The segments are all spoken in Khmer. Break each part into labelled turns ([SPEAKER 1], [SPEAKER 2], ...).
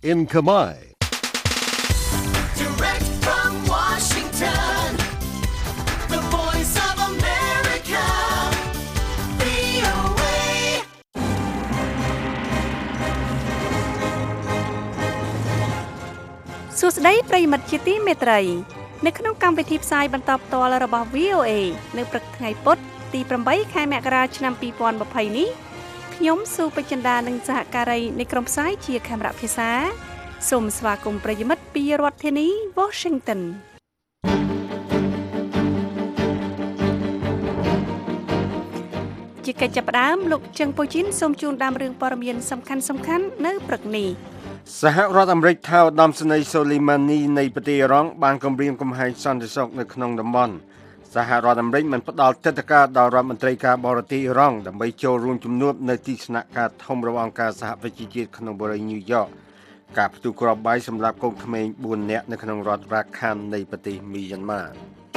[SPEAKER 1] in Khmer.
[SPEAKER 2] Direct from Washington, the voice of America, VOA.
[SPEAKER 3] សួស្តីប្រិយមិត្តជាទីមេត្រីនៅក្នុងកម្មវិធីផ្សាយបន្តផ្ទាល់របស់ VOA នៅព្រឹកថ្ងៃពុធទី8ខែមករាឆ្នាំ2020នេះខ្ញុំស៊ូបចិន្តានិងសហការីនៃក្រុមផ្សាយជាខេមរៈភាសាសូមស្វាគមន៍ប្រិយមិត្តពីរដ្ឋធានី Washington ជាកិច្ចចាប់ផ្ដើមលោកជឹងពូជីនសូមជូនដើមរឿងព័ត៌មានសំខាន់ៗនៅព្រឹកនេះ
[SPEAKER 4] សហរដ្ឋអាមេរិកថាឧត្តមសេនីយ៍សូលីម៉ានីនៃប្រទេសអ៊ីរ៉ង់បានគម្រាមកំហែងសន្តិសុខនៅក្នុងតំបន់សហរដ្ឋអាមេរិកបានផ្ដល់ទិដ្ឋាការដល់រដ្ឋមន្ត្រីការបរទេសអ៊ីរ៉ង់ដើម្បីចូលរួមជំនួបនៅទីស្នាក់ការធំរបស់អង្គការសហប្រជាជាតិក្នុងបរិយាញូវយ៉កការផ្ទុះគ្រាប់បែកសម្រាប់កូនក្មេង4នាក់នៅក្នុងរដ្ឋរ៉ាខាននៃប្រទេសមីយ៉ាន់ម៉ា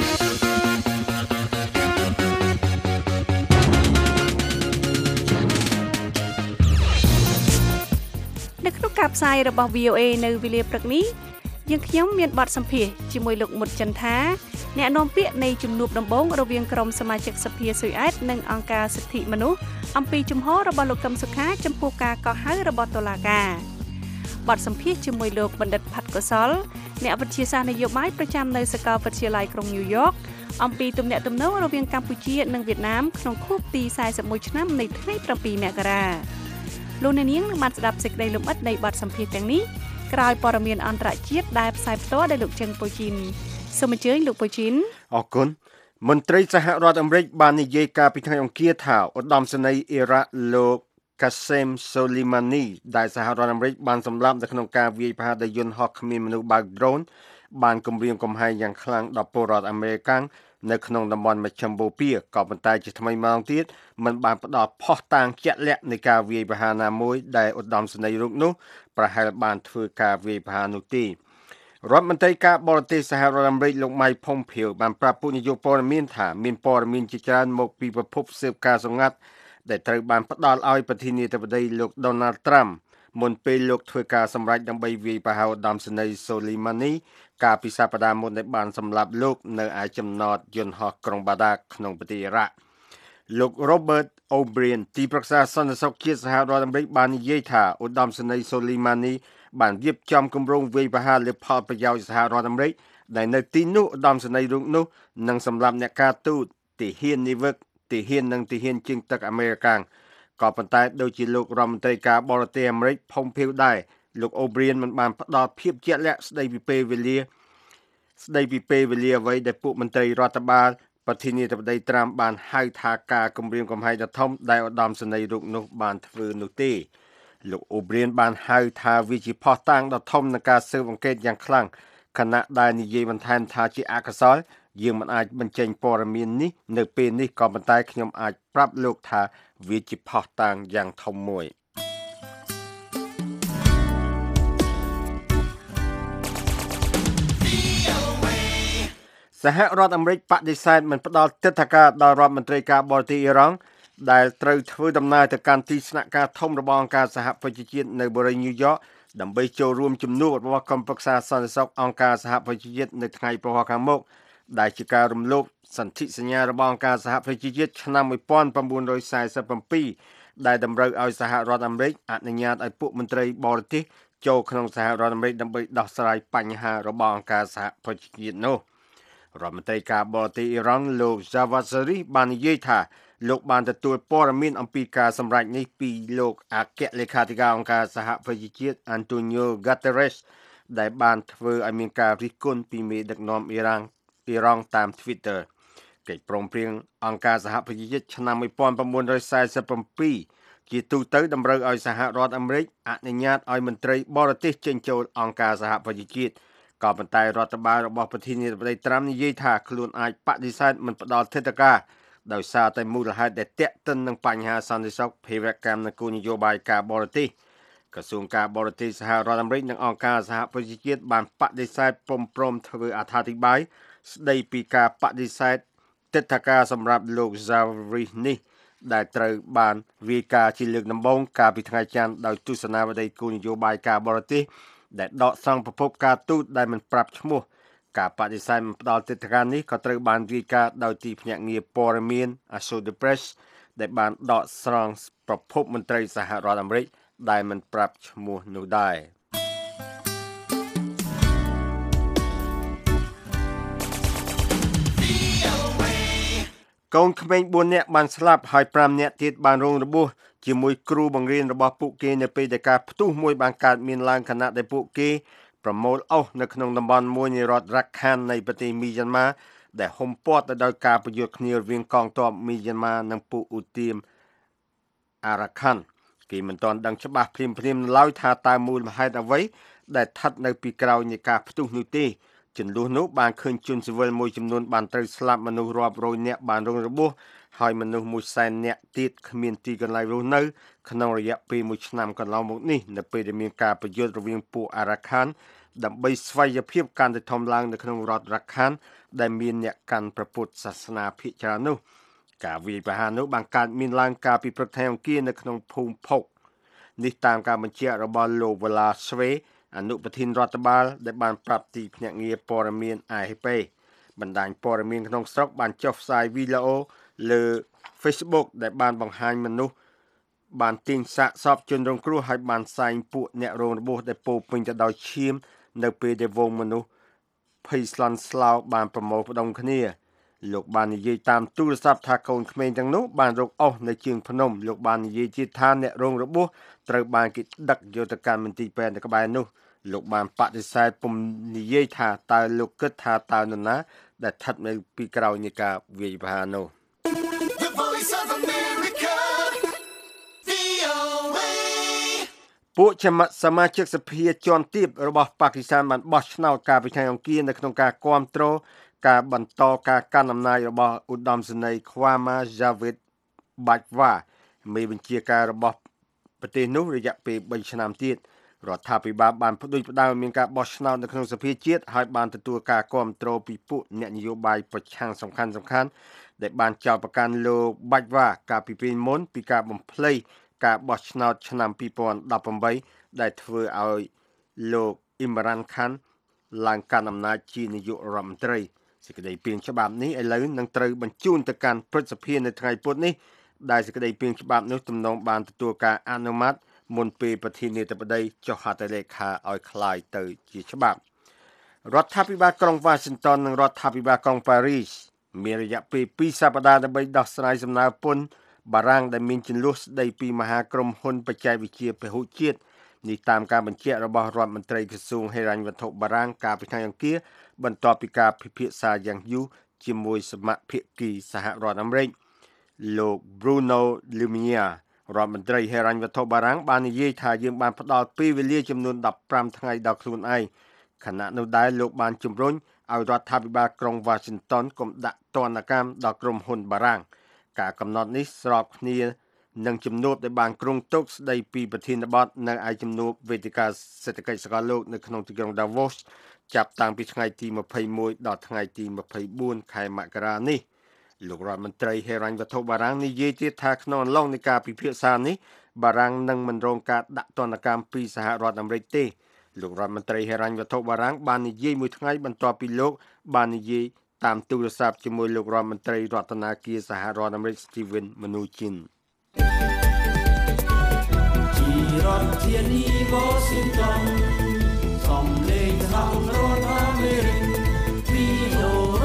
[SPEAKER 3] នៅក្នុងការផ្សាយរបស់ VOA នៅវេលាព្រឹកនេះយើងខ្ញុំមានបទសម្ភាសន៍ជាមួយលោកមុតចន្ទថាអ្នកនាំពាក្យនៃជំនួបដំបូងរវាងក្រុមសមាជិកសភាស៊ុយអែតនិងអង្គការសិទ្ធិមនុស្សអំពីជំហររបស់លោកកឹមសុខាចំពោះការកោះហៅរបស់តុលាការបទសម្ភាសន៍ជាមួយលោកបណ្ឌិតផាត់កុសលអ្នកវិទ្យាសាស្ត្រនយោបាយប្រចាំនៅសាកលវិទ្យាល័យក្រុងញូវយ៉កអំពីទំនាក់ទំនងរវាងកម្ពុជានិងវៀតណាមក្នុងខួបទី41ឆ្នាំនៃថ្ងៃ7មករាលោកអ្នកនាងនឹងបានស្ដាប់សេចក្តីលម្អិតនៃបទសម្ភាសន៍ទាំងនេះក្រោយព័ត៌មានអន្តរជាតិដែលផ្សាយផ្ទាល់ដោយលោកជឹងពូជីនសូមអញ្ជើញលោកពូជីន
[SPEAKER 4] អរគុណមន្ត្រីសហរដ្ឋអាមេរិកបាននិយាយកាលពីថ្ងៃអង្គារថាឧត្តមសេនីយ៍អ៊ីរ៉ាក់លោកកាសេមសូលីម៉ានីដែលសហរដ្ឋអាមេរិកបានសម្លាប់នៅក្នុងការវាយប្រហារដោយយន្តហោះគ្មានមនុស្សបើក drone បានគំរាមកំហែងយ៉ាងខ្លាំងដល់ពលរដ្ឋអាមេរិកនៅក្នុងតំបន់មជ្ឈមបូព៌ាក៏ប៉ុន្តែជាថ្មីម្ដងទៀតมันបានផ្ដល់ផុសតាងជាក់លាក់នៃការវាយប្រហារណាមួយដែលឧត្តមសេនីយ៍រូបនោះប្រហែលបានធ្វើការវាយប្រហារនោះទេរដ្ឋមន្ត្រីការបរទេសសហរដ្ឋអាមេរិកលោក Mike Pompeo បានប្រាប់ពួកនាយកព័ត៌មានថាមានព័ត៌មានជាច្រើនមកពីប្រភពស៊ើបការសម្ងាត់ដែលត្រូវបានផ្ដល់ឲ្យប្រធានាធិបតីលោក Donald Trump មុនពេលលោកធ្វើការសម្រេចដើម្បីវាយប្រហារឧត្តមសេនីយ៍ Soleimani កាលពីសប្តាហ៍មុនដែលបានសម្លាប់លោកនៅឯចំណតយន្តហោះក្រុងបាដាក្នុងប្រទេសអ៊ីរ៉ាក់លោក Robert O'Brien ទីប្រឹក្សាសន្តិសុខជាតិសហរដ្ឋអាមេរិកបាននិយាយថាឧត្តមសេនីយ៍ Soleimani បានរៀបចំគម្រោងវាយប្រហារលើផលប្រយោជន៍សហរដ្ឋអាមេរិកដែលនៅទីនោះឧត្តមសេនីយ៍រូបនោះនឹងសម្លាប់អ្នកការទូតទាហាននាវិកទាហាននិងទាហានជើងទឹកអាមេរិកាំងក៏ប៉ុន្តែដូចជាលោករដ្ឋមន្ត្រីការបរទេសអាមេរិកផុំភៀវដែរលោក O'Brien មិនបានផ្ដល់ភាពជាក់លាក់ស្ដីពីពេលវេលាអ្វីដែលពួកមន្ត្រីរដ្ឋបាលប្រធានាធិបតីត្រាំបានហៅថាការគម្រាមកំហែងដ៏ធំដែលឧត្តមសេនីយ៍រូបនោះបានធ្វើនោះទេលោក O'Brien បានហៅថាវាជាផុសតាងដ៏ធំនៃការស៊ើបអង្កេតយ៉ាងខ្លាំងខណៈដែលនិយាយបន្ថែមថាជាអកុសលយើងមិនអាចបញ្ចេញព័ត៌មាននេះនៅពេលនេះក៏ប៉ុន្តែខ្ញុំអាចប្រាប់លោកថាវាជាផុសតាងយ៉ាងធំមួយសហរដ្ឋអាមេរិកបដិសេធមិនផ្ដល់ទិដ្ឋាការដល់រដ្ឋមន្ត្រីការបរទេសអ៊ីរ៉ង់ដែលត្រូវធ្វើដំណើរទៅកាន់ទីស្នាក់ការធំរបស់អង្គការសហប្រជាជាតិនៅបរិយាញូវយ៉កដើម្បីចូលរួមជំនួបរបស់ក្រុមប្រឹក្សាសន្តិសុខអង្គការសហប្រជាជាតិនៅថ្ងៃប្រហោះខាងមុខដែលជាការរំលោភសន្ធិសញ្ញារបស់អង្គការសហប្រជាជាតិឆ្នាំ1947ដែលតម្រូវឲ្យសហរដ្ឋអាមេរិកអនុញ្ញាតឲ្យពួកមន្ត្រីបរទេសចូលក្នុងសហរដ្ឋអាមេរិកដើម្បីដោះស្រាយបញ្ហារបស់អង្គការសហប្រជាជាតិនោះរដ្ឋមន្ត្រីការបរទេសអ៊ីរ៉ង់លោក Javad Zarif បាននិយាយថាលោកបានទទួលព័ត៌មានអំពីការសម្រេចនេះពីលោកអគ្គលេខាធិការអង្គការសហប្រជាជាតិ Antonio Guterres ដែលបានធ្វើឲ្យមានការរិះគន់ពីមេដឹកនាំអ៊ីរ៉ង់តាម Twitter កិច្ចព្រមព្រៀងអង្គការសហប្រជាជាតិឆ្នាំ1947ជាទូទៅតម្រូវឲ្យសហរដ្ឋអាមេរិកអនុញ្ញាតឲ្យមន្ត្រីបរទេសចេញចូលអង្គការសហប្រជាជាតិក៏ប៉ុន្តែរដ្ឋបាលរបស់ប្រធានាធិបតីត្រាំនិយាយថាខ្លួនអាចបដិសេធមិនផ្ដល់ទិដ្ឋាការដោយសារតែមូលហេតុដែលទាក់ទិននឹងបញ្ហាសន្តិសុខភេរវកម្មនិងគោលនយោបាយការបរទេសក្រសួងការបរទេសសហរដ្ឋអាមេរិកនិងអង្គការសហប្រជាជាតិបានបដិសេធព្រមធ្វើអត្ថាធិប្បាយស្ដីពីការបដិសេធទិដ្ឋាការសម្រាប់លោក Zarif នេះដែលត្រូវបានវាយការជាលើកដំបូងកាលពីថ្ងៃច័ន្ទដោយទស្សនាវដ្តីគោលនយោបាយការបរទេសដែលដកស្រង់ប្រភពការទូតដែលមិនប្រាប់ឈ្មោះការបដិសេធមិនផ្ដល់ទិដ្ឋាការនេះក៏ត្រូវបានរាយការណ៍ដោយទីភ្នាក់ងារព័ត៌មាន Associated Press ដែលបានដកស្រង់ប្រភពមន្ត្រីសហរដ្ឋអាមេរិកដែលមិនប្រាប់ឈ្មោះនោះដែរកូនក្មេង4នាក់បានស្លាប់ហើយ5នាក់ទៀតបានរងរបួសជាមួយគ្រូបង្រៀនរបស់ពួកគេនៅពេលដែលការផ្ទុះមួយបានកើតមានឡើងខណៈដែលពួកគេប្រមូលអុសនៅក្នុងតំបន់មួយនៃរដ្ឋ Rakhine នៃប្រទេសមីយ៉ាន់ម៉ាដែលហុំព័ទ្ធទៅដោយការប្រយុទ្ធគ្នារវាងកងទ័ពមីយ៉ាន់ម៉ានិងពួកឧទាម Arakan គេមិនទាន់ដឹងច្បាស់ភ្លាមឡើយថាតើមូលហេតុអ្វីដែលស្ថិតនៅពីក្រោយនៃការផ្ទុះនោះទេជន្លោះនោះបានឃើញជនស៊ីវិលមួយចំនួនបានត្រូវស្លាប់មនុស្សរាប់រយនាក់បានរងរបួសហើយមនុស្ស100,000នាក់ទៀតគ្មានទីកន្លែងរស់នៅក្នុងរយៈពេល1ឆ្នាំកន្លងមកនេះនៅពេលដែលមានការប្រយុទ្ធរវាងពួក Arakan ដើម្បីស្វ័យភាពកាន់តែធំឡើងនៅក្នុងរដ្ឋ Rakhine ដែលមានអ្នកកាន់ព្រះពុទ្ធសាសនាភាគច្រើននោះការវាយប្រហារនោះបានកើតមានឡើងកាលពីព្រឹកថ្ងៃអង្គារនៅក្នុងភូមិផុកនេះតាមការបញ្ជាក់របស់លោកវ៉ាឡាស្វេអនុប្រធានរដ្ឋបាលដែលបានប្រាប់ទីភ្នាក់ងារព័ត៌មាន AFP បណ្ដាញព័ត៌មានក្នុងស្រុកបានចុះផ្សាយវីដេអូលើ Facebook ដែលបានបង្ហាញមនុស្សបានទាញសាកសពជនរងគ្រោះហើយបានសែងពួកអ្នករងរបួសដែលពោពេញទៅដោយឈាមនៅពេលដែលវងមនុស្សភ័យស្លន់ស្លោបានប្រមូលផ្ដុំគ្នាលោកបាននិយាយតាមទូរស័ព្ទថាកូនក្មេងទាំងនោះបានរកអុសនៅជើងភ្នំលោកបាននិយាយទៀតថាអ្នករងរបួសត្រូវបានគេដឹកយកទៅកាន់មន្ទីរពេទ្យនៅក្បែរនោះលោកបានបដិសេធពុំនិយាយថាតើលោកគិតថាតើនរណាដែលស្ថិតនៅពីក្រោយនៃការវាយប្រហារនោះពួកសមាជិកសភាជាន់ទាបរបស់ប៉ាគីស្ថានបានបោះឆ្នោតកាលពីថ្ងៃអង្គារនៅក្នុងការគាំទ្រការបន្តការកាន់អំណាចរបស់ឧត្តមសេនីយ៍ Khwama Javid Bajwa មេបញ្ជាការរបស់ប្រទេសនោះរយៈពេល3ឆ្នាំទៀតរដ្ឋាភិបាលបានផ្ដួចផ្ដើមមានការបោះឆ្នោតនៅក្នុងសភាជាតិហើយបានទទួលការគាំទ្រពីពួកអ្នកនយោបាយប្រឆាំងសំខាន់ៗដែលបានចោទប្រកាន់លោក Bajwa កាលពីពេលមុនពីការបំភ្លៃការបោះឆ្នោតឆ្នាំ2018ដែលធ្វើឲ្យលោក Imran Khan ឡើងកាន់អំណាចជានាយករដ្ឋមន្ត្រីសេចក្តីព្រាងច្បាប់នេះឥឡូវនឹងត្រូវបញ្ជូនទៅកាន់ព្រឹទ្ធសភានៅថ្ងៃពុធនេះដែលសេចក្តីព្រាងច្បាប់នោះទំនងបានទទួលការអនុម័តមុនពេលប្រធានាធិបតីចុះហត្ថលេខាឲ្យคล้ายទៅជាច្បាប់រដ្ឋាភិបាលក្រុង Washington និងរដ្ឋាភិបាលក្រុង Paris មានរយៈពេល2សប្តាហ៍ដើម្បីដោះស្រាយសំណើពន្ធបារាំងដែលមានជន្លោះស្ដីពីមហាក្រុមហ៊ុនបច្ចេកវិទ្យាពហុជាតិនេះតាមការបញ្ជាក់របស់រដ្ឋមន្ត្រីក្រសួងហិរញ្ញវត្ថុបារាំងកាលពីថ្ងៃអង្គារបន្ទាប់ពីការពិភាក្សាយ៉ាងយូរជាមួយសមាភាគីសហរដ្ឋអាមេរិកលោក Bruno Le Maire រដ្ឋមន្ត្រីហិរញ្ញវត្ថុបារាំងបាននិយាយថាយើងបានផ្ដល់ពេលវេលាចំនួន15ថ្ងៃដល់ខ្លួនឯងខណៈនោះដែរលោកបានជំរុញឲ្យរដ្ឋាភិបាលក្រុង Washington កុំដាក់ទណ្ឌកម្មដល់ក្រុមហ៊ុនបារាំងការកំណត់នេះស្របគ្នានឹងជំនួបដែលបានគ្រោងទុកស្ដីពីប្រធានបទនៅឯជំនួបវេទិកាសេដ្ឋកិច្ចសកលលោកនៅក្នុងទីក្រុង Davos ចាប់តាំងពីថ្ងៃទី21ដល់ថ្ងៃទី24ខែមករានេះលោករដ្ឋមន្ត្រីហិរញ្ញវត្ថុបារាំងនិយាយទៀតថាក្នុងអំឡុងនៃការពិភាក្សានេះបារាំងនឹងមិនរងការដាក់ទណ្ឌកម្មពីសហរដ្ឋអាមេរិកទេលោករដ្ឋមន្ត្រីហិរញ្ញវត្ថុបារាំងបាននិយាយមួយថ្ងៃបន្ទាប់ពីលោកបាននិយាយតាមទូរស័ព្ទជាមួយលោករដ្ឋមន្ត្រីរដ្ឋាភិបាលសហរដ្ឋអាមេរិក Steven Mnuchin
[SPEAKER 2] ជារដ្ឋធានី Washington សំឡេងសហរដ្ឋអាមេរិក VOA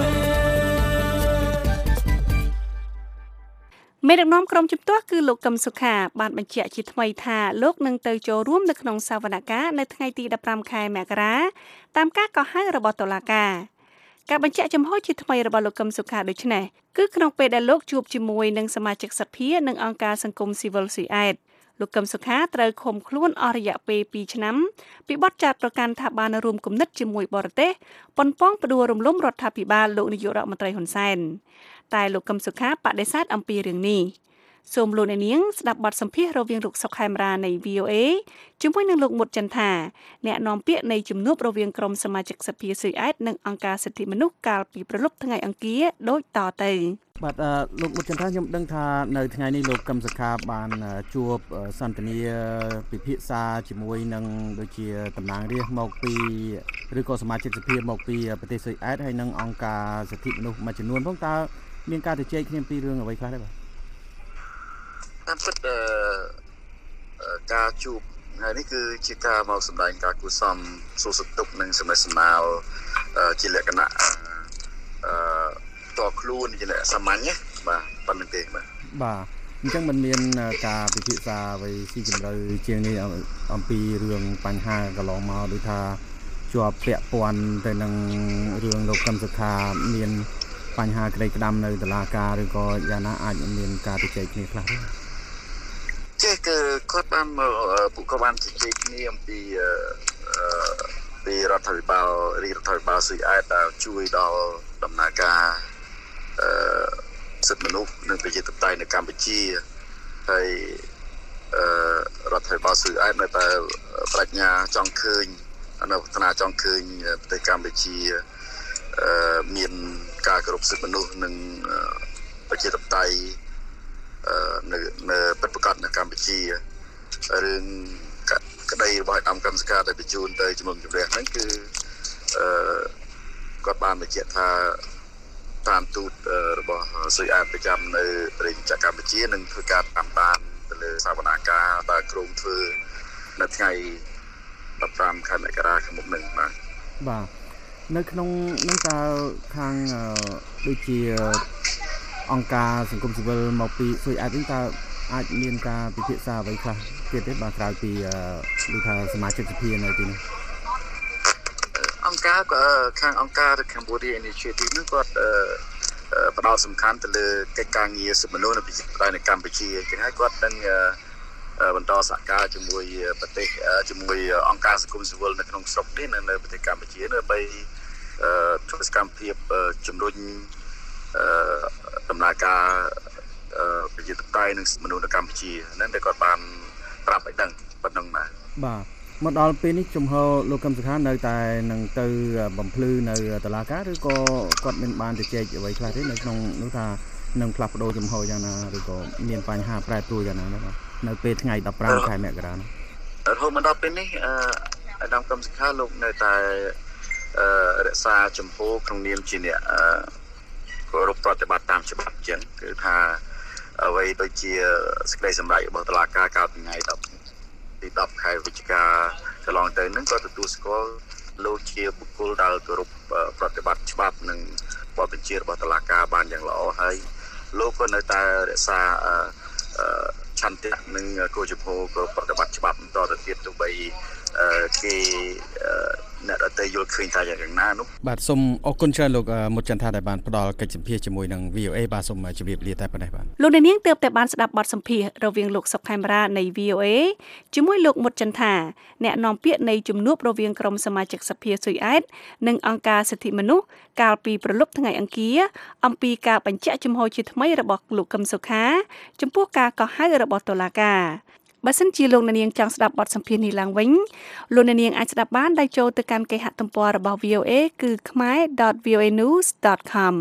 [SPEAKER 3] មេដឹកនាំក្រុមជំទាស់គឺលោកកឹមសុខាបានបញ្ជាក់ជាថ្មីថាលោកនឹងទៅចូលរួមនៅក្នុងសវនកម្មនៅថ្ងៃទី15ខែមករាតាមការកោះហៅរបស់តុលាការការបញ្ជាក់ចំហជាថ្មីរបស់លោកកឹមសុខាដូចនេះគឺក្នុងពេលដែលលោកជួបជាមួយនឹងសមាជិកសភានិងអង្គការសង្គមស៊ីវិលស៊ីអែតលោកកឹមសុខាត្រូវឃុំខ្លួនអស់រយៈពេល2ឆ្នាំពីបទចោទប្រកាន់ថាបានរួមគំនិតជាមួយបរទេសប៉ុនប៉ងផ្ដួលរំលំរដ្ឋាភិបាលលោកនាយករដ្ឋមន្ត្រីហ៊ុនសែនតែលោកកឹមសុខាបដិសេធអំពីរឿងនេះសូមលោកអ្នកនាងស្ដាប់បទសម្ភាសន៍រវាងលោកសុកខេមរានៃ VOA ជាមួយនឹងលោកមុតចន្ទថាអ្នកនាំពាក្យនៃជំនួបរវាងក្រុមសមាជិកសភាស៊ុយអែតនិងអង្គការសិទ្ធិមនុស្សកាលពីព្រលប់ថ្ងៃអង្គារដូចតទៅ
[SPEAKER 1] បាទលោកមុតចន្ទថាខ្ញុំដឹងថានៅថ្ងៃនេះលោកកឹមសុខាបានជួបសន្ទនាពិភាក្សាជាមួយនឹងដូចជាតំណាងរាស្ត្រមកពីឬក៏សមាជិកសភាមកពីប្រទេសស៊ុយអែតហើយនិងអង្គការសិទ្ធិមនុស្សមួយចំនួនផងតើមានការជជែកគ្នាពីរឿងអ្វីខ្លះដែរបាទ
[SPEAKER 5] តាមពិតការជួបថ្ងៃនេះគឺជាការមកសម្ដែងការគូសំសួរសុខទុក្ខនិងសំណេះសំណាលជាលក្ខណៈតខ្លួនជាសាមញ្ញបាទប៉ុណ្្នឹងទេបាទ
[SPEAKER 1] អញ្ចឹងមិនមានការពិភាក្សាអ្វីស៊ីជម្រៅជាងនេះអំពីរឿងបញ្ហាកន្លងមកដូចថាជាប់ពាក់ព័ន្ធទៅនឹងរឿងលោកកឹមសុខាមានបញ្ហាក្តីក្តាំនៅតុលាការឬក៏យ៉ាងណាអាចមានការជជែកគ្នាខ្លះទេ
[SPEAKER 5] ចេះគឺគាត់បានពួកគាត់បានជជែកគ្នាអំពីរដ្ឋាភិបាលស៊ុយអែតដែលជួយដល់ដំណើរការសិទ្ធិមនុស្សនិងប្រជាធិបតេយ្យនៅកម្ពុជាហើយរដ្ឋាភិបាលស៊ុយអែតនៅតែប្រាជ្ញាចង់ឃើញនៅផ្នែកចង់ឃើញប្រទេសកម្ពុជាមានការគោរពសិទ្ធិមនុស្សនិងប្រជាធិបតេយ្យនៅពិតប្រាកដនៅកម្ពុជារឿងក្តីរបស់អាដាមកម្មសកាដែលបញ្ជូនទៅជំនុំជម្រះហ្នឹងគឺគាត់បានបញ្ជាក់ថាតាមទូតរបស់ស៊ុយអែតប្រចាំនៅប្រទេសកម្ពុជានឹងធ្វើការតាមដានទៅលើសវនាការដែលក្រុងធ្វើនៅថ្ងៃ15ខែមករាឆ្នាំនេះ
[SPEAKER 1] បាទនៅក្នុងនឹងតើខាងដូចជាអង្គការសង្គមស៊ីវិលមកពីស៊ុយអែតវិញតើអាចមានការពិភាក្សាអ្វីខ្លះទៀតទេបាទក្រៅពីដូចថាសមាជិកសភានៅទីនេះ
[SPEAKER 5] អង្គការខាងអង្គការ Cambodia Initiative នោះគាត់ផ្ដោតសំខាន់ទៅលើកិច្ចការងារសិទ្ធិមនុស្សនៅប្រជាធិបតេយ្យនៅកម្ពុជាចឹងហើយគាត់នឹងបន្តសហការជាមួយប្រទេសជាមួយអង្គការសង្គមស៊ីវិលនៅក្នុងស្រុកនេះនៅប្រទេសកម្ពុជាដើម្បីធ្វើសកម្មភាពជំរុញដំណើរការប្រជាធិបតេយ្យនិងសិទ្ធិមនុស្សនៅកម្ពុជាហ្នឹងតែគាត់បានប្រាប់ឲ្យដឹងប៉ុណ្ណឹងបាទ
[SPEAKER 1] មកដល់ពេលនេះជំហរលោកកឹមសុខានៅតែនឹងទៅបំភ្លឺនៅតុលាការឬក៏គាត់មិនបានជជែកអ្វីខ្លះទេនៅក្នុងនោះថានឹងផ្លាស់ប្ដូរជំហរយ៉ាងណាឬក៏មានបញ្ហាប្រែប្រួលយ៉ាងណាដែរបាទនៅពេលថ្ងៃ15ខែមករានេះ
[SPEAKER 5] រហូតមកដល់ពេលនេះអាដាមកឹមសុខាលោកនៅតែរក្សាជំហរក្នុងនាមជាអ្នកគោរពប្រតិបត្តិតាមច្បាប់ចឹងគឺថាអ្វីដូចជាសេចក្តីសម្រេចរបស់តុលាការកាលពីថ្ងៃទី10ខែវិច្ឆិកាកន្លងទៅនឹងក៏ទទួលស្គាល់លោកជាបុគ្គលដែលគោរពប្រតិបត្តិច្បាប់និងបទបញ្ជារបស់តុលាការបានយ៉ាងល្អហើយលោកក៏នៅតែរក្សាឆន្ទៈនិងគោលជំហរគោរពប្រតិបត្តិច្បាប់បន្តទៅទៀតទោះបីគេអ្នកដទៃយល់ឃើញថាយ៉ាងណានោះ
[SPEAKER 1] បាទសូមអរគុណច្រើនលោកមុតចន្ទថាដែលបានផ្ដល់កិច្ចសម្ភាសជាមួយនឹង VOA បាទសូមជម្រាបលាតែប៉ុណ្ណេះបាទ
[SPEAKER 3] លោកអ្នកនាងទើបតែបានស្ដាប់បទសម្ភាសរវាងលោកសុកខេមរានៃ VOA ជាមួយលោកមុតចន្ទថាអ្នកនាំពាក្យនៃជំនួបរវាងក្រុមសមាជិកសភាស៊ុយអែតនិងអង្គការសិទ្ធិមនុស្សកាលពីព្រលប់ថ្ងៃអង្គារអំពីការបញ្ជាក់ជំហរជាថ្មីរបស់លោកកឹមសុខាចំពោះការកោះហៅរបស់តុលាការបើសិនជាលោកអ្នកនាងចង់ស្ដាប់បទសម្ភាសន៍នេះឡើងវិញលោកអ្នកនាងអាចស្ដាប់បានដោយចូលទៅកាន់គេហទំព័ររបស់ VOA គឺ khmer.voanews.com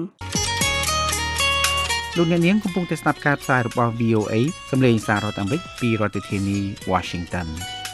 [SPEAKER 6] លោកអ្នកនាងកំពុងតែស្ដាប់ការផ្សាយរបស់ VOA សម្លេងសាររដ្ឋអាមេរិកពីរដ្ឋធានី Washington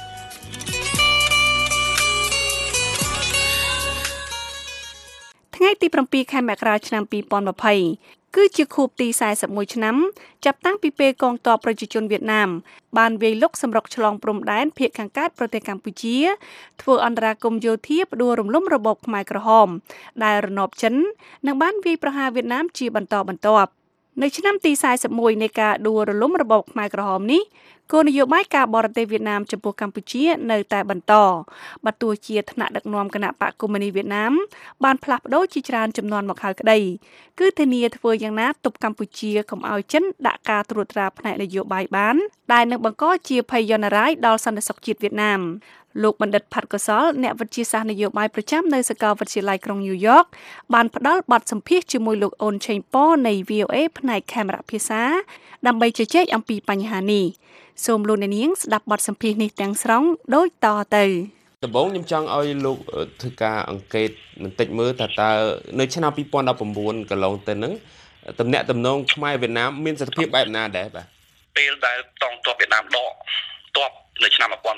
[SPEAKER 3] ថ្ងៃទី7ខែមករាឆ្នាំ2020គឺជាខួបទី41ឆ្នាំចាប់តាំងពីពេលកងទ័ពប្រជាជនវៀតណាមបានវាយលុកសម្រុកឆ្លងព្រំដែនភាគខាងកើតប្រទេសកម្ពុជាធ្វើអន្តរាគមន៍យោធាផ្ដួលរំលំរបបខ្មែរក្រហមដែលរណបចិននិងបានវាយប្រហារវៀតណាមជាបន្តបន្ទាប់នៅឆ្នាំទី41នៃការដួលរលំរបបខ្មែរក្រហមនេះគោលនយោបាយការបរទេសវៀតណាមចំពោះកម្ពុជានៅតែបន្តបើទោះជាថ្នាក់ដឹកនាំគណៈបកកុម្មុយនីសវៀតណាមបានផ្លាស់ប្ដូរជាច្រើនចំនួនមកហើយក្តីគឺធានាធ្វើយ៉ាងណាទប់កម្ពុជាកុំឲ្យចិនដាក់ការត្រួតត្រាផ្នែកនយោបាយបានដែលនឹងបង្កជាភ័យយន្តរាយដល់សន្តិសុខជាតិវៀតណាមលោកបណ្ឌិតផាត់កុសលអ្នកវិទ្យាសាស្ត្រនយោបាយប្រចាំនៅសាកលវិទ្យាល័យក្រុងញូវយ៉កបានផ្ដល់បទសម្ភាសន៍ជាមួយលោកអូនឆេងប៉នៃ VOA ផ្នែកខេមរៈភាសាដើម្បីជជែកអំពីបញ្ហានេះសូមលោកអ្នកនាងស្ដាប់បទសម្ភាសន៍នេះទាំងស្រុងដូចតទៅ
[SPEAKER 7] ដំបូងខ្ញុំចង់ឲ្យលោកធ្វើការអង្កេតបន្តិចមើលថាតើនៅឆ្នាំ2019កន្លងទៅហ្នឹងតំណាក់តំណងខ្មែរវៀតណាមមានសភាពបែបណាដែរបាទ
[SPEAKER 5] ពេលដែលតងទ័ពវៀតណាមដកទ័ពនៅឆ្នាំ1988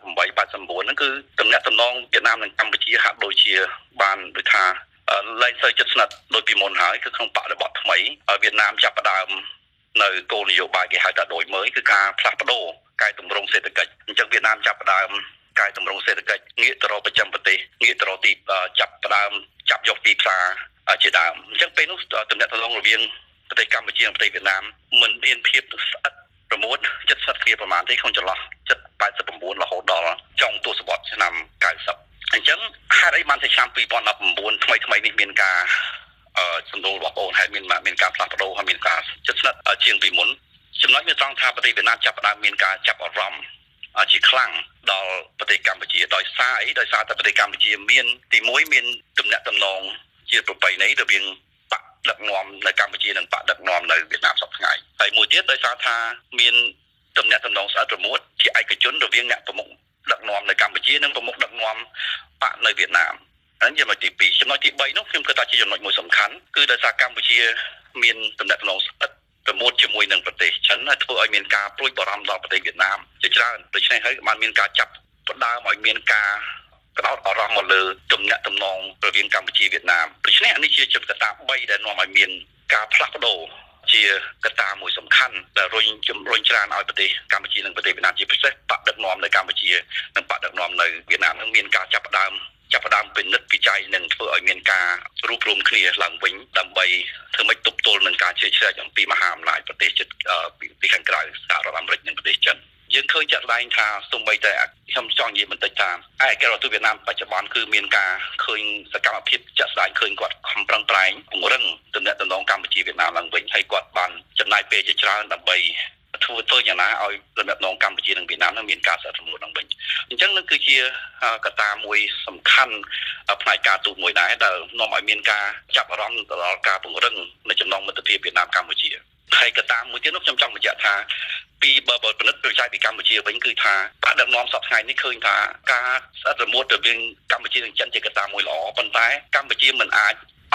[SPEAKER 5] 89ហ្នឹងគឺតំណាក់តំណងវៀតណាមនិងកម្ពុជាហាក់ដូចជាបានដូចថាលែងសូវជិតស្និទ្ធដោយពីមុនហើយគឺក្នុងបរិបទថ្មីវៀតណាមចាប់ផ្ដើមនៅគោលនយោបាយគេហៅថាដូចមើលគឺការផ្លាស់ប្ដូរកែតម្រង់សេដ្ឋកិច្ចអញ្ចឹងវៀតណាមចាប់ផ្ដើមកែតម្រង់សេដ្ឋកិច្ចងាកទៅរកប្រចាំប្រទេសងាកទៅរកទីចាប់ផ្ដើមចាប់យកទីផ្សារជាដើមអញ្ចឹងពេលនោះតំណាក់តំណងរវាងប្រទេសកម្ពុជានិងប្រទេសវៀតណាមមិនមានភាពស្អិតប្រមូល70គ្នាប្រហែលទេក្នុងចន្លោះ89រហូតដល់ចុងទសវត្សរ៍ឆ្នាំ90អញ្ចឹងហេតុអីបានតែឆ្នាំ2019ថ្មីនេះមានការសំដៅរបស់បងហើយមានការផ្លាស់ប្ដូរហើយមានការជិតស្និទ្ធជាងពីមុនចំណុចមានត្រង់ថាប្រទេសវៀតណាមចាប់ផ្ដើមមានការចាប់អារម្មណ៍ជាខ្លាំងដល់ប្រទេសកម្ពុជាដោយសារអីដោយសារតែប្រទេសកម្ពុជាមានទី1មានទំនាក់ទំនងជាប្រពៃណីរវាងបកដឹកនាំនៅកម្ពុជានិងបកដឹកនាំនៅវៀតណាមសពថ្ងៃហើយមួយទៀតដោយសារថាមានទំនាក់ទំនងស្អិតរមួតជាឯកជនរវាងអ្នកប្រមុខដឹកនាំនៅកម្ពុជានិងប្រមុខដឹកនាំបកនៅវៀតណាមហើយចំណុចទី2ចំណុចទី3នោះខ្ញុំគិតថាជាចំណុចមួយសំខាន់គឺដោយសារកម្ពុជាមានទំនាក់ទំនងស្អិតប្រមូលជាមួយនឹងប្រទេសចិនហើយធ្វើឲ្យមានការព្រួយបារម្ភដល់ប្រទេសវៀតណាមជាច្រើនដូច្នេះហើយបានមានការចាប់ផ្ដើមឲ្យមានការផ្ដោតអារម្មណ៍មកលើទំនាក់ទំនងរវាងកម្ពុជាវៀតណាមដូច្នេះនេះជាចិត្តកត្តា3ដែលនាំឲ្យមានការផ្លាស់ប្ដូរជាកត្តាមួយសំខាន់ដែលរុញច្រានឲ្យប្រទេសកម្ពុជានិងប្រទេសវៀតណាមជាពិសេសបកដឹកនាំនៅកម្ពុជានិងបកដឹកនាំនៅវៀតណាមនឹងមានការចាប់ផ្ដើមពិនិត្យវិจัยនិងធ្វើឲ្យមានការរួបរวมគ្នាឡើងវិញដើម្បីធ្វើម៉េចទប់ទល់នឹងការជឿជ្រែកអំពីមហាអំណាចប្រទេសជិតពីខាងក្រៅសហរដ្ឋអាមេរិកនិងប្រទេសចិនយើងឃើញចាត់ស្ដែងថាសូម្បីតែខ្ញុំចង់និយាយបន្តិចថាឯករដ្ឋទូតវៀតណាមបច្ចុប្បន្នគឺមានការឃើញសកម្មភាពចាត់ស្ដែងឃើញគាត់ខំប្រឹងប្រែងពង្រឹងទំនាក់ទំនងកម្ពុជាវៀតណាមឡើងវិញហើយគាត់បានចំណាយពេលជាច្រើនដើម្បីធ្វើយ៉ាងណាឲ្យទំនាក់ទំនងកម្ពុជានិងវៀតណាមនឹងមានការស្អិតរមួតឡើងវិញអញ្ចឹងនឹងគឺជាកត្តាមួយសំខាន់ផ្នែកការទូតមួយដែរដែលនាំឲ្យមានការចាប់អារម្មណ៍ទៅដល់ការពង្រឹងនៃចំណងមិត្តភាពវៀតណាមកម្ពុជាហើយកត្តាមួយទៀតនោះខ្ញុំចង់បញ្ជាក់ថាពីបើពិនិត្យវិច័យពីកម្ពុជាវិញគឺថាបកដឹកនាំសពថ្ងៃនេះឃើញថាការស្អិតរមួតរវាងកម្ពុជានិងចិនជាកត្តាមួយល្អប៉ុន្តែកម្ពុជាមិនអាច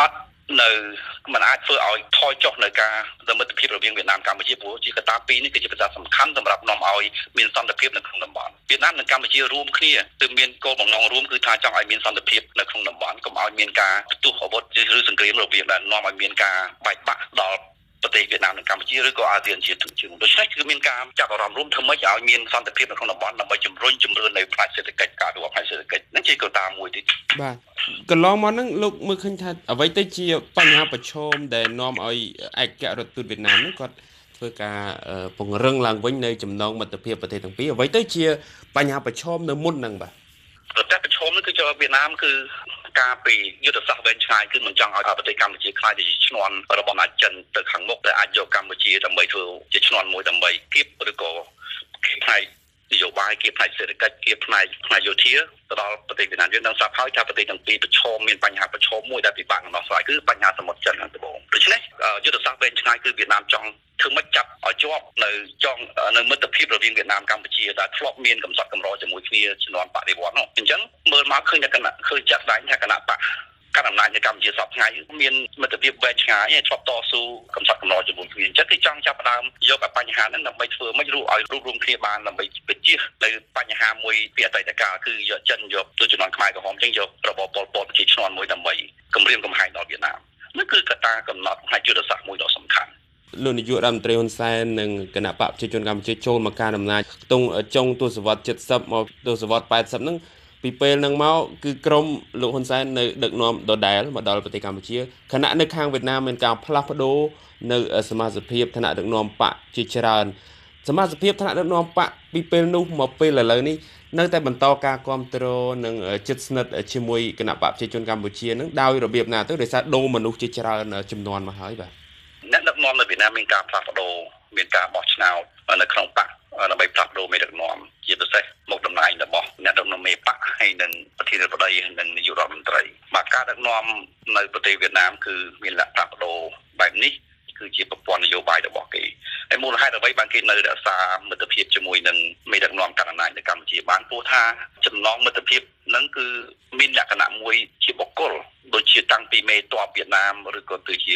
[SPEAKER 5] ធ្វើឲ្យថយចុះនៅការមិត្តភាពរវាងវៀតណាមកម្ពុជាព្រោះជាកត្តាពីរនេះគឺជាកត្តាសំខាន់សម្រាប់នាំឲ្យមានសន្តិភាពនៅក្នុងតំបន់វៀតណាមនិងកម្ពុជារួមគ្នាគឺមានគោលបំណងរួមគឺថាចង់ឲ្យមានសន្តិភាពនៅក្នុងតំបន់កុំឲ្យមានការផ្ទុះអាវុធឬសង្គ្រាមរវាងដែលនាំឲ្យមានការបែកបាក់ដល់ប្រទេសវៀតណាមនិងកម្ពុជាឬក៏អាស៊ានជាទូទៅដូច្នេះគឺមានការចាប់អារម្មណ៍រួមធ្វើម៉េចឲ្យមានសន្តិភាពនៅក្នុងតំបន់ដើម្បីជំរុញនៅផ្នែកសេដ្ឋកិច្ចការវិវត្តផ្នែកសេដ្ឋកិច្ចនឹងជាកត្តាមួយទៀត
[SPEAKER 7] បាទកន្លងមកហ្នឹងលោកមើលឃើញថាអ្វីទៅជាបញ្ហាប្រឈមដែលនាំឲ្យឯករដ្ឋទូតវៀតណាមហ្នឹងគាត់ធ្វើការពង្រឹងឡើងវិញនៅចំណងមិត្តភាពប្រទេសទាំងពីរអ្វីទៅជាបញ្ហាប្រឈមនៅមុនហ្នឹងបាទ
[SPEAKER 5] តែប្រឈមនេះគឺវៀតណាមគឺការពីយុទ្ធសាស្ត្រវែងឆ្ងាយគឺមិនចង់ឲ្យប្រទេសកម្ពុជាខ្លាយទៅជាឈ្នន់របស់អំណាចចិនទៅខាងមុខដែលអាចយកកម្ពុជាដើម្បីធ្វើជាឈ្នន់មួយដើម្បីគៀបឬក៏ផ្នែកនយោបាយគៀបផ្នែកសេដ្ឋកិច្ចគៀបផ្នែកយោធាទៅដល់ប្រទេសវៀតណាមយើងនឹងស្រាប់ហើយថាប្រទេសទាំងពីរប្រឈមមានបញ្ហាប្រឈមមួយដែលពិបាកដោះស្រាយគឺបញ្ហាសមុទ្រចិនខាងត្បូងដូច្នេះយុទ្ធសាស្ត្រវែងឆ្ងាយគឺវៀតណាមចង់ធ្វើម៉េចចាប់ឲ្យជាប់នៅមិត្តភាពរវាងវៀតណាមកម្ពុជាដែលធ្លាប់មានកំសត់កម្រជាមួយគ្នាជំនាន់បដិវត្តន៍នោះអញ្ចឹងមើលមកឃើញតែឃើញចាត់ស្ដែងថាគណៈបកកាន់អំណាចនៅកម្ពុជាសពថ្ងៃមានមិត្តភាពវែងឆ្ងាយហើយធ្លាប់តស៊ូកំសត់កម្រជាមួយគ្នាអញ្ចឹងគេចង់ចាប់ផ្ដើមយកបញ្ហាហ្នឹងដើម្បីធ្វើម៉េចឲ្យរួបរวมគ្នាបានដើម្បីបញ្ជៀសនៅបញ្ហាមួយពីអតីតកាលគឺយកចិនយកទៅជំនាន់ខ្មែរក្រហមអញ្ចឹងយករបបប៉ុលពតជាឈ្នន់មួយដើម្បីគម្រាមកំហែងដល់វៀតណាមនេះគឺកត្តាកំណត់ផ្នែកយុទ្ធសាស្ត្រមួយដ៏សំខាន់
[SPEAKER 7] លោកនាយករដ្ឋមន្ត្រីហ៊ុនសែននិងគណៈបកប្រជាជនកម្ពុជាចូលមកកាន់អំណាចក្នុងចុងទសវត្សរ៍70មកទសវត្សរ៍80ហ្នឹងពីពេលហ្នឹងមកគឺក្រមលោកហ៊ុនសែននៅដឹកនាំដដែលមកដល់ប្រទេសកម្ពុជាខណៈនៅខាងវៀតណាមមានការផ្លាស់ប្ដូរនៅសមាជិកភាពឋានៈដឹកនាំបកជាច្រើនសមាជិកភាពឋានៈដឹកនាំបកពីពេលនោះមកពេលឥឡូវនេះនៅតែបន្តការគ្រប់គ្រងនិងជិតស្និទ្ធជាមួយគណៈបកប្រជាជនកម្ពុជានឹងដោយរបៀបណាទៅដោយសារដូរមនុស្សជាច្រើនចំនួនមកហើយបាទ
[SPEAKER 5] អ្នកដឹកនាំនៅវៀតណាមមានការផ្លាស់ប្ដូរមានការបោះឆ្នោតនៅក្នុងបកដើម្បីផ្លាស់ប្ដូរមេដឹកនាំជាពិសេសមុខតំណែងរបស់អ្នកដឹកនាំមេបកហើយនិងប្រធានាធិបតីនិងនាយករដ្ឋមន្ត្រីបាទការដឹកនាំនៅប្រទេសវៀតណាមគឺមានលក្ខណៈផ្លាស់ប្ដូរបែបនេះគឺជាប្រព័ន្ធនយោបាយរបស់គេហើយមូលហេតុអ្វីបានគេនៅរក្សាមិត្តភាពជាមួយនឹងមេដឹកនាំកាន់អំណាចនៅកម្ពុជាបានព្រោះថាចំណងមិត្តភាពហ្នឹងគឺមានលក្ខណៈមួយជាបុគ្គលដូចជាតាំងពីមេទ័ពវៀតណាមឬក៏ទៅជា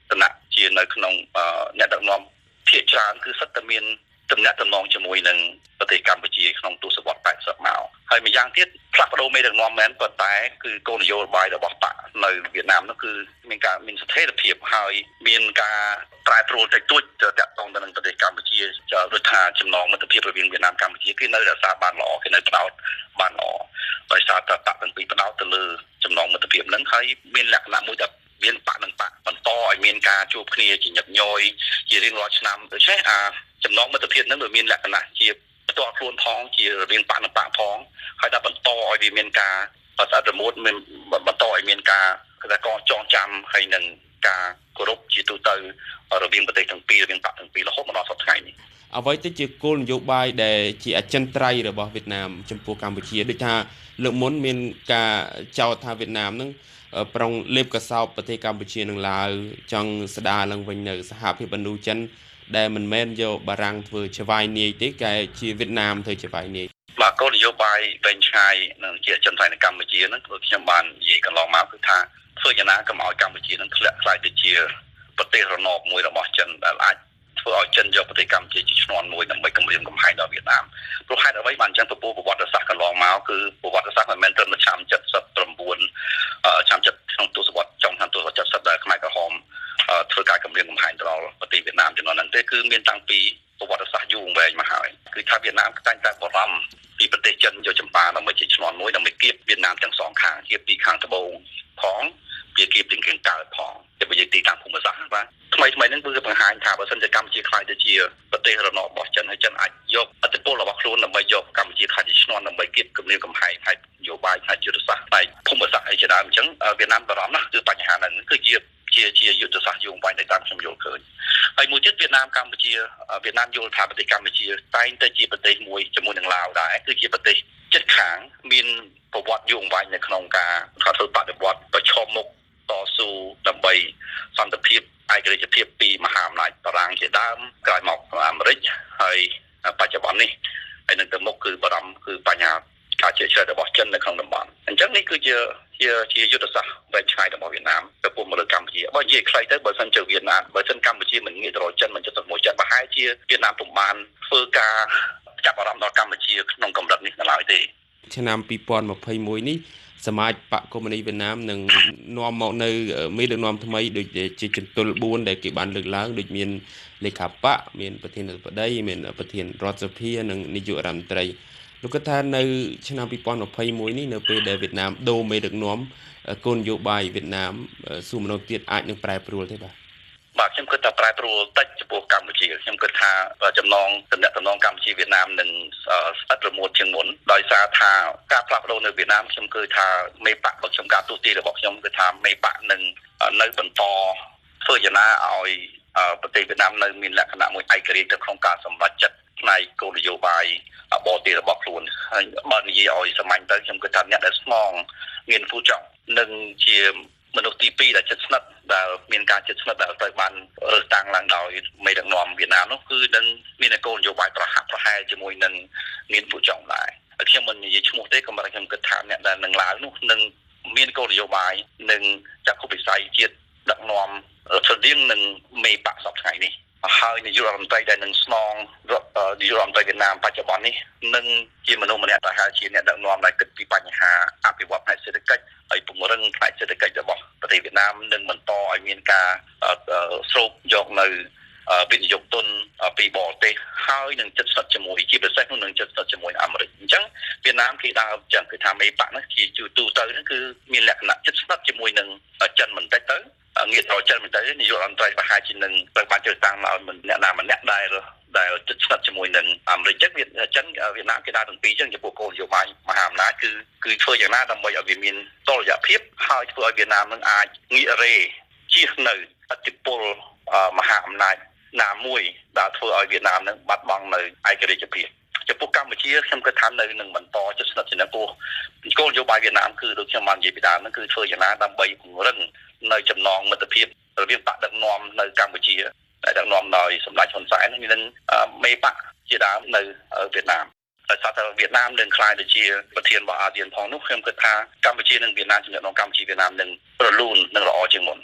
[SPEAKER 5] ឋានៈជានៅក្នុងអ្នកដឹកនាំភាគច្រើនគឺសិតតែមានទំនាក់ទំនងជាមួយនឹងប្រទេសកម្ពុជាក្នុងទសវត្សរ៍80មកហើយម្យ៉ាងទៀតផ្លាស់ប្ដូរមេដឹកនាំមែនប៉ុន្តែគឺគោលនយោបាយរបស់បកនៅវៀតណាមនោះគឺមានស្ថិរភាពហើយមានការប្រែប្រួលតិចតួចទៅតាក់ទងទៅនឹងប្រទេសកម្ពុជាដូចថាចំណងមិត្តភាពរវាងវៀតណាមកម្ពុជាគឺនៅរក្សាបានល្អគេនៅផ្ដោតបានល្អដោយសារតែបកទាំងពីរផ្ដោតទៅលើចំណងមិត្តភាពហ្នឹងហើយមានលក្ខណៈមួយដែលមានបកនឹងបកបន្តឲ្យមានការជួបគ្នាជាញឹកញយជារៀងរាល់ឆ្នាំដូច្នេះចំណងមិត្តភាពហ្នឹងវាមានលក្ខណៈជាផ្ទាល់ខ្លួនផងជារវាងបកនិងបកផងហើយដល់បន្តឲ្យវាមានការប្រសិទ្ធប្រមូលមានបន្តឲ្យមានការគឺថាកងចងចាំហើយនឹងការគោរពជាទូទៅរវាងប្រទេសទាំងពីររវាងបកទាំងពីររហូតមកដល់សប្តាហ៍ថ្ងៃនេះ
[SPEAKER 7] អ្វីទៅជាគោលនយោបាយដែលជាអចិន្ត្រៃយ៍របស់វៀតណាមចំពោះកម្ពុជាដូចថាលើកមុនមានការចោទថាវៀតណាមនឹងប្រុងលេបកសោបប្រទេសកម្ពុជានឹងឡើយចង់ស្ដារឡើងវិញនៅសហភាពឥណ្ឌូចិនដែលមិនមែនយកបារាំងធ្វើច្បាយនាយទេតែជាវៀតណាមធ្វើច្បាយនាយ
[SPEAKER 5] បាទគោលនយោបាយវែងឆ្ងាយនឹងជាអចិន្ត្រៃយ៍នៅកម្ពុជាហ្នឹងគឺខ្ញុំបាននិយាយកន្លងមកគឺថាធ្វើយ៉ាងណាកុំឲ្យកម្ពុជានឹងធ្លាក់ខ្លាយទៅជាប្រទេសរណបមួយរបស់ចិនដែលអាចធ្វើឲ្យចិនយកប្រទេសកម្ពុជាជាឈ្នន់មួយដើម្បីគម្រាមកំហែងដល់វៀតណាមព្រោះហេតុអ្វីបានអញ្ចឹងប្រវត្តិសាស្ត្រកន្លងមកគឺប្រវត្តិសាស្ត្រមិនមែនត្រឹមតែឆ្នាំ79ឆ្នាំក្នុងទសវត្សរ៍ចុងឆ្នាំទសវត្សរ៍70ដែលខ្មែរក្រហមធ្វើការគម្រាមកំហែងទៅដល់ប្រទេសវៀតណាមចំនួនហ្នឹងទេគឺមានតាំងពីប្រវត្តិសាស្ត្រយូរអង្វែងមកហើយគឺថាវៀតណាមតែងតែបារម្ភពីប្រទេសចិនយកចម្ប៉ាដើម្បីជាឈ្នន់មួយដើម្បីគៀបវៀតណាមទាំងសងខាងគៀបពីខាងត្បូងផងវាគៀបពីខាងកើតផងតែបើនិយាយទីតាំងភូមិសាស្ត្របាទថ្មីហ្នឹងគឺបង្ហាញថាបើសិនជាកម្ពុជាខ្លាយទៅជាប្រទេសរណបរបស់ចិនហើយចិនអាចយកឥទ្ធិពលរបស់ខ្លួនដើម្បីយកកម្ពុជាខ្លាយជាឈ្នន់ដើម្បីគៀបគម្រាមកំហែងផ្នែកនយោបាយផ្នែកយុទ្ធសាស្ត្រផ្នែកភូមិសាស្ត្រអីជាដើមអញ្ចឹងវៀតណាមបារម្ភណាស់គឺបញ្ហាហ្នឹងគឺជាយុទ្ធសាស្ត្រយូរអង្វែងដែលតាមខ្ញុំយល់ឃើញហើយមួយទៀតវៀតណាមកម្ពុជាវៀតណាមយល់ថាប្រទេសកម្ពុជាតែងតែជាប្រទេសមួយជាមួយនឹងឡាវដែរគឺជាប្រទេសជិតខាងមានប្រវត្តិយូរអង្វែងនៅក្នុងការធ្វើបដិវត្តប្រឈមមុខតស៊ូដើម្បីសន្តិភាពឯករាជ្យភាពពីមហាអំណាចបារាំងជាដើមក្រោយមកអាមេរិកហើយបច្ចុប្បន្ននេះហើយនឹងទៅមុខគឺបារម្ភគឺបញ្ហាការជឿជ្រៅរបស់ចិននៅក្នុងតំបន់អញ្ចឹងនេះគឺជាយុទ្ធសាស្ត្រវែងឆ្ងាយរបស់វៀតណាមទៅពុំមកលើកម្ពុជាបើនិយាយខ្លីទៅបើសិនជាវៀតណាមបើសិនកម្ពុជាមិនងាកទៅរកចិនមិនចិត្តទៅមួយចិនប្រហែលជាវៀតណាមពុំបានធ្វើការចាប់អារម្មណ៍ដល់កម្ពុជាក្នុងកម្រិតនេះនៅឡើយទេ
[SPEAKER 7] ឆ្នាំ2021នេះសមាជបកកុម្មុយនីសវៀតណាមនឹងនាំមកនៅមេដឹកនាំថ្មីដូចជាចន្ទុល4ដែលគេបានលើកឡើងដូចមានលេខាបកមានប្រធានាធិបតីមានប្រធានរដ្ឋសភានិងនាយករដ្ឋមន្ត្រីលោកថានៅឆ្នាំ2021នេះនៅពេលដែលវៀតណាមដូរមេដឹកនាំគោលនយោបាយវៀតណាមសួរមនុស្សទៀតអាចនឹងប្រែប្រួលទេ
[SPEAKER 5] បាទខ្ញុំគិតថាប្រែប្រួលតិចចំពោះកម្ពុជាខ្ញុំគិតថាចំណងទំនាក់ទំនងកម្ពុជាវៀតណាមនឹងស្អិតរមួតជាងមុនដោយសារថាការផ្លាស់ប្ដូរនៅវៀតណាមខ្ញុំគិតថាមេបករបស់ខ្ញុំការទូទាយរបស់ខ្ញុំគឺថាមេបកនឹងនៅបន្តធ្វើយ៉ាងណាឲ្យប្រទេសវៀតណាមនៅមានលក្ខណៈមួយឯករាជ្យទៅក្នុងការសម្រេចចិត្តផ្នែកគោលនយោបាយបរទេសរបស់ខ្លួនហើយបើនិយាយឲ្យសាមញ្ញទៅខ្ញុំគិតថាអ្នកដែលស្មងមានពូចង់នឹងជាមនុស្សទី2ដែលជិតស្និទ្ធដែលមានការជិតស្និទ្ធដែលត្រូវបានរើសតាំងឡើងដោយមេដឹកនាំវៀតណាមនោះគឺនឹងមានគោលនយោបាយប្រហាក់ប្រហែលជាមួយនឹងមានពូចង់ដែរហើយខ្ញុំមិននិយាយឈ្មោះទេក៏មិនខ្ញុំគិតថាអ្នកដែលនឹងឡើងនោះនឹងមានគោលនយោបាយនឹងចាត់វិស័យជាតិដឹកនាំស្រដៀងនឹងមេបកសពថ្ងៃនេះហើយនាយករដ្ឋមន្ត្រីដែលនឹងស្នងនាយករដ្ឋមន្ត្រីវៀតណាមបច្ចុប្បន្ននេះនឹងជាមនុស្សម្នាក់ដែលហៅជាអ្នកដឹកនាំដែលគិតពីបញ្ហាអភិវឌ្ឍផ្នែកសេដ្ឋកិច្ចហើយពង្រឹងផ្នែកសេដ្ឋកិច្ចរបស់ប្រទេសវៀតណាមនឹងបន្តឲ្យមានការស្រូបយកនៅវិនិយោគទុនពីបរទេសហើយនឹងជិតស្និទ្ធជាមួយជាពិសេសនឹងជិតស្និទ្ធជាមួយអាមេរិកអញ្ចឹងវៀតណាមគេដើរចឹងគឺថាមេបកនោះជាទូទៅហ្នឹងគឺមានលក្ខណៈជិតស្និទ្ធជាមួយនឹងចិនបន្តិចទៅងាកទៅចិនបន្តិចនាយករដ្ឋមន្ត្រីប្រហែលជានឹងត្រូវបានជ្រើសតាំងឲ្យអ្នកណាម្នាក់ដែលជិតស្និទ្ធជាមួយនឹងអាមេរិកចឹងចិនវៀតណាមគេដើរទាំងពីរចឹងចំពោះគោលនយោបាយមហាអំណាចគឺធ្វើយ៉ាងណាដើម្បីឲ្យវាមានតុល្យភាពហើយធ្វើឲ្យវៀតណាមនឹងអាចងាករេជៀសនៅឥទ្ធិពលមហាអំណាចណាមួយដែលធ្វើឲ្យវៀតណាមនឹងបាត់បង់នៅឯករាជ្យភាពចំពោះកម្ពុជាខ្ញុំគិតថានៅនឹងបន្តជិតស្និទ្ធជាមួយនឹងគោលនយោបាយវៀតណាមគឺដូចខ្ញុំបាននិយាយពីដើមហ្នឹងគឺធ្វើយ៉ាងណាដើម្បីពង្រឹងនៅចំណងមិត្តភាពរវាងបកដឹកនាំនៅកម្ពុជាដែលដឹកនាំដោយសម្ដេចហ៊ុនសែននិងមេបកជាដើមនៅវៀតណាមដោយសារតែវៀតណាមនឹងក្លាយទៅជាប្រធានរបស់អាស៊ានផងនោះខ្ញុំគិតថាកម្ពុជានិងវៀតណាមចំណងកម្ពុជាវៀតណាមនឹងរលូននិងល្អជាងមុន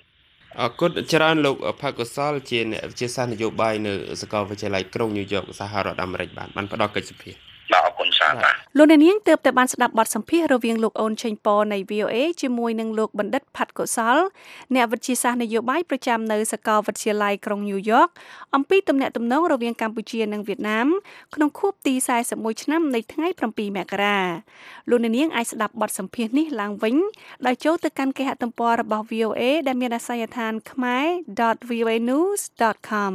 [SPEAKER 7] អរគុណច្រើនលោកផាកុសលជាអ្នកវិទ្យាសាស្ត្រនយោបាយនៅសាកលវិទ្យាល័យក្រុងញូវយ៉កសហរដ្ឋអាមេរិកបានផ្ដល់កិច្ចសម្ភារ
[SPEAKER 5] បាទអរគុណច្រើនបាទ
[SPEAKER 3] លោកអ្នកនាងទើបតែបានស្ដាប់បទសម្ភាសន៍រវាងលោកអូនឆេងប៉នៃ VOA ជាមួយនឹងលោកបណ្ឌិតផាត់កុសលអ្នកវិទ្យាសាស្ត្រនយោបាយប្រចាំនៅសាកលវិទ្យាល័យក្រុងញូវយ៉កអំពីទំនាក់ទំនងរវាងកម្ពុជានិងវៀតណាមក្នុងខួបទី41ឆ្នាំនៃថ្ងៃ7មករាលោកអ្នកនាងអាចស្ដាប់បទសម្ភាសន៍នេះឡើងវិញដោយចូលទៅកាន់គេហទំព័ររបស់ VOA ដែលមានអាសយដ្ឋាន khmer.voanews.com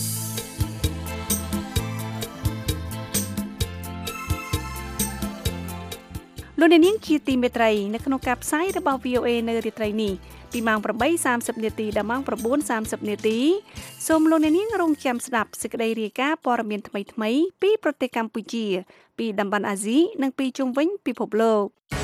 [SPEAKER 3] លោកអ្នកនាងជាទីមេត្រីនៅក្នុងការផ្សាយរបស់ VOA នៅរាត្រីនេះពីម៉ោង 8:30 នាទីដល់ម៉ោង 9:30 នាទីសូមលោកអ្នកនាងរងចាំស្ដាប់សេចក្តីរាយការណ៍ព័ត៌មានថ្មីៗពីប្រទេសកម្ពុជាពីតំបន់អាស៊ីនិងពីជុំវិញពិភពលោក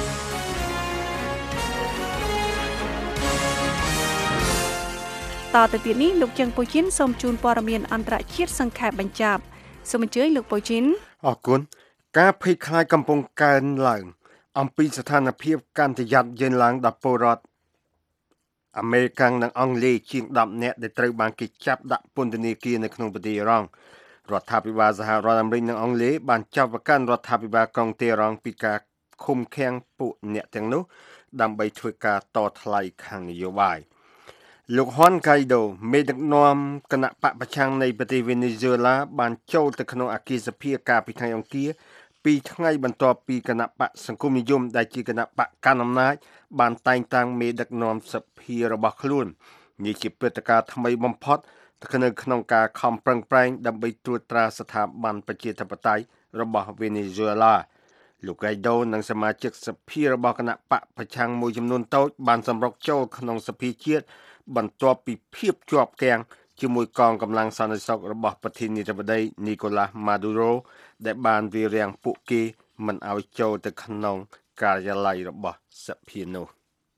[SPEAKER 3] តទៅទៀតនេះលោកជឹងពូជីនសូមជូនព័ត៌មានអន្តរជាតិសង្ខេបបញ្ចប់សូមអញ្ជើញលោកពូជីន
[SPEAKER 4] អរគុណការភ័យខ្លាចកំពុងកើនឡើងអំពីស្ថានភាពកាន់តែយ៉ាប់យ៉ឺនឡើងដល់ពលរដ្ឋអាមេរិកនិងអង់គ្លេសជាង10នាក់ដែលត្រូវបានគេចាប់ដាក់ពន្ធនាគារនៅក្នុងប្រទេសអ៊ីរ៉ង់រដ្ឋាភិបាលសហរដ្ឋអាមេរិកនិងអង់គ្លេសបានចាប់ប្រកាន់រដ្ឋាភិបាលក្រុងតេហ៍រ៉ង់ពីការឃុំឃាំងពួកអ្នកទាំងនោះដើម្បីធ្វើការតថ្លៃខាងនយោបាយលោកហ៊ុនកៃដូមេដឹកនាំគណៈបកប្រឆាំងនៃប្រទេសវេណេស៊ុយឡាបានចូលទៅក្នុងអគារសភាកាលពីថ្ងៃអង្គារ2ថ្ងៃបន្ទាប់ពីគណៈបកសង្គមនិយមដែលជាគណៈបកកណ្ដាលអំណាចបានតែងតាំងមេដឹកនាំសភារបស់ខ្លួននេះជាព្រឹត្តិការណ៍ថ្មីបំផុតនៅក្នុងការខំប្រឹងប្រែងដើម្បីត្រួតត្រាស្ថាប័នប្រជាធិបតេយ្យរបស់វេណេស៊ុយឡាលោកកៃដូនិងសមាជិកសភារបស់គណៈបកប្រឆាំងមួយចំនួនតូចបានសម្រុកចូលក្នុងសភាជាតិបន្ទាប់ពីភាពជាប់គាំងជាមួយកងកម្លាំងសន្តិសុខរបស់ប្រធានាធិបតីនីកូឡាស់ម៉ាឌូរ៉ូដែលបានវារាំងពួកគេមិនឲ្យចូលទៅក្នុងការិយាល័យរបស់សភានោះ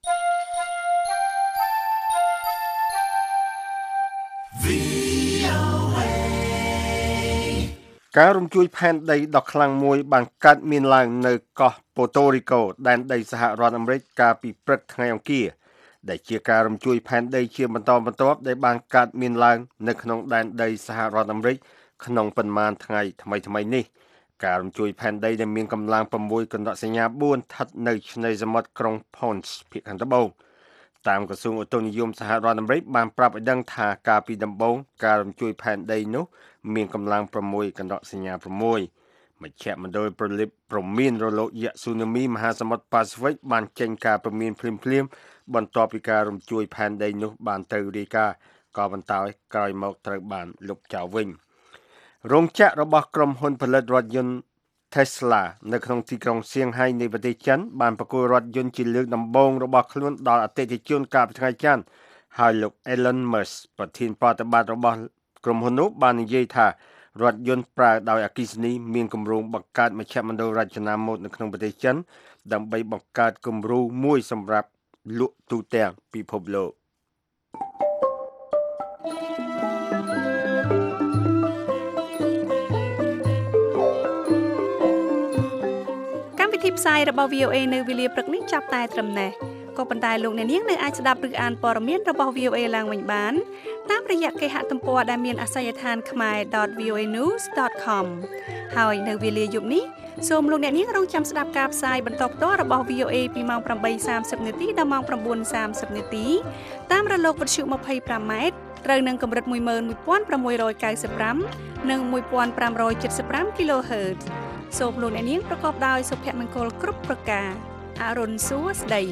[SPEAKER 4] ការរំជួយផែនដីដ៏ខ្លាំងមួយបានកើតមានឡើងនៅកោះប៉ូតូរីកូដែនដីសហរដ្ឋអាមេរិកកាលពីព្រឹកថ្ងៃអង្គារដែលជាការរំជួយផែនដីជាបន្តបន្ទាប់ដែលបានកើតមានឡើងនៅក្នុងដែនដីសហរដ្ឋអាមេរិកក្នុងប៉ុន្មានថ្ងៃថ្មីនេះការរំជួយផែនដីដែលមានកម្លាំង6កណ្ដកសញ្ញា4ស្ថិតនៅឆ្នេរសមុទ្រក្រុង Ponce ភាគខាងត្បូងតាមក្រសួងឧតុនិយមសហរដ្ឋអាមេរិកបានប្រាប់ឲ្យដឹងថាកាលពីដំបូងការរំជួយផែនដីនោះមានកម្លាំង6កណ្ដកសញ្ញា6មជ្ឈមណ្ឌលព្រមានរលកយក្សស៊ូណាមីមហាសមុទ្រប៉ាស៊ីហ្វិកបានចេញការព្រមានភ្លាមបន្ទាប់ពីការរំជួយផែនដីនោះបានទៅរាយការណ៍ក៏ប៉ុន្តែក្រោយមកត្រូវបានលុបចោលវិញរោងចក្ររបស់ក្រុមហ៊ុនផលិតរថយន្ត Tesla នៅក្នុងទីក្រុងសៀងហៃនៃប្រទេសចិនបានប្រគល់រថយន្តជាលើកដំបូងរបស់ខ្លួនដល់អតិថិជនកាលពីថ្ងៃច័ន្ទហើយលោក Elon Musk ប្រធានប្រតិបត្តិរបស់ក្រុមហ៊ុននោះបាននិយាយថារថយន្តប្រើដោយអគ្គិសនីមានគម្រោងបង្កើតមជ្ឈមណ្ឌលរចនាម៉ូដនៅក្នុងប្រទេសចិនដើម្បីបង្កើតគំរូមួយសម្រាប់លក់ទូទាំងពិភពលោក
[SPEAKER 3] ផ្សាយរបស់ VOA នៅវេលាព្រឹកនេះចាប់តែត្រឹមនេះក៏ប៉ុន្តែលោកអ្នកនាងនៅអាចស្ដាប់ឬអានព័ត៌មានរបស់ VOA ឡើងវិញបានតាមរយៈគេហទំព័រដែលមានអាសយដ្ឋាន khmer.voanews.com ហើយនៅវេលាយប់នេះសូមលោកអ្នកនាងរងចាំស្ដាប់ការផ្សាយបន្តផ្ទាល់របស់ VOA ពីម៉ោង 8:30 នាទីដល់ម៉ោង 9:30 នាទីតាមរលកវិទ្យុ 25M ត្រូវនឹងកម្រិត 11695 និង 1575 kHzសូមលោកអ្នកនាងប្រកបដោយសុភមង្គលគ្រប់ប្រការអរុនសួស្តី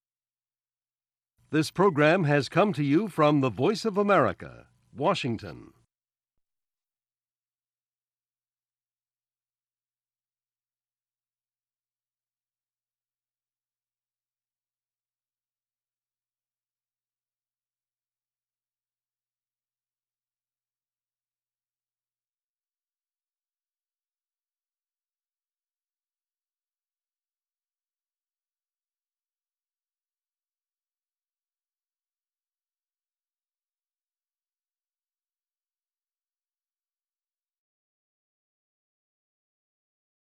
[SPEAKER 8] This program has come to you from the Voice of America, Washington.